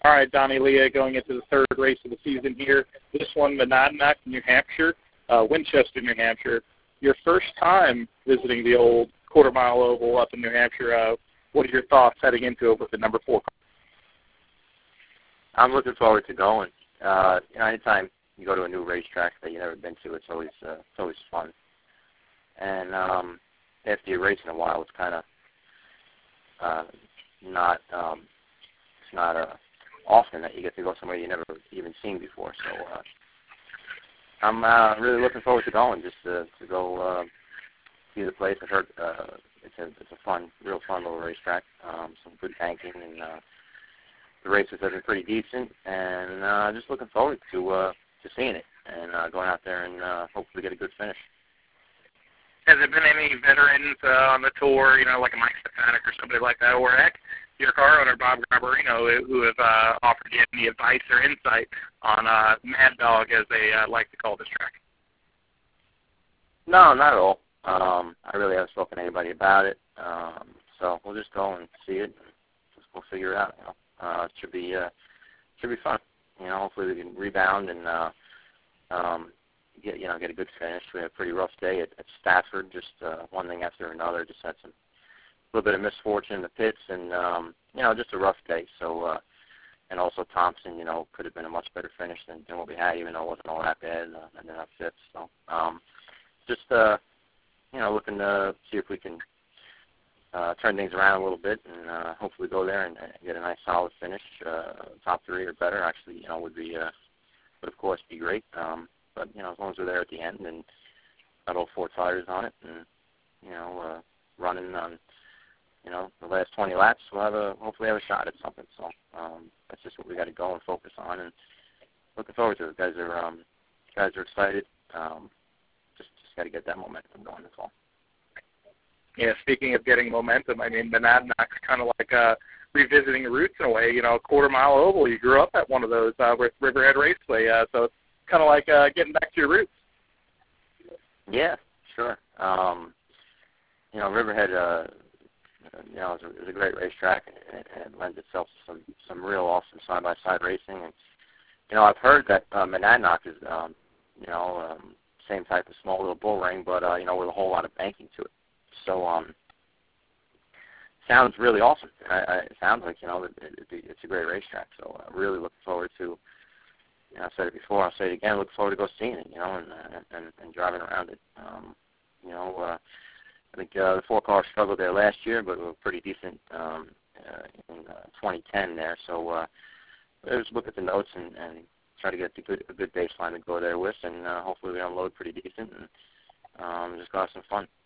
All right, Donnie Leah, going into the third race of the season here. This one, Monadnock, New Hampshire, Winchester, New Hampshire. Your first time visiting the old quarter-mile oval up in New Hampshire. What are your thoughts heading into it with the number 4 car? I'm looking forward to going. Anytime you go to a new racetrack that you've never been to, it's always fun. And after you race in a while, it's kind of not often that you get to go somewhere you never even seen before. So I'm really looking forward to going, just to go see the place. I've heard it's a real fun little racetrack. Some good banking, and the races have been pretty decent. And just looking forward to seeing it and going out there and hopefully get a good finish. Has there been any veterans on the tour, like a Mike Stefanik or somebody like that, or heck, your car owner, Bob Garbarino, who have offered you any advice or insight on Mad Dog, as they like to call this track? No, not at all. I really haven't spoken to anybody about it. So we'll just go and see it, and just go figure it out. It should be fun. Hopefully we can rebound and get a good finish. We had a pretty rough day at Stafford, just one thing after another. Just had a little bit of misfortune in the pits, and just a rough day. So and also Thompson, could have been a much better finish than what we had, even though it wasn't all that bad, and then up fifth. So just looking to see if we can turn things around a little bit, and hopefully go there and get a nice solid finish, top 3 or better. Actually, would of course be great. But as long as we're there at the end and got all 4 tires on it, and running on the last 20 laps, we'll hopefully have a shot at something. So that's just what we got to go and focus on, and looking forward to it. Guys are excited. Just got to get that momentum going. That's all. Yeah, speaking of getting momentum, Monadnock's kind of like revisiting roots in a way. Quarter-mile oval. You grew up at one of those with Riverhead Raceway, so it's kind of like getting back to your roots. Yeah, sure. Riverhead, is a great racetrack, and it lends itself to some real awesome side-by-side racing. And I've heard that Monadnock is, same type of small little bull ring, but with a whole lot of banking to it. So sounds really awesome. It sounds like it's a great racetrack. So really looking forward to. I've said it before. I'll say it again. Look forward to go seeing it. And driving around it. I think the 4 cars struggled there last year, but were pretty decent in 2010 there. So just look at the notes and try to get a good baseline to go there with, and hopefully we unload pretty decent and just go have some fun.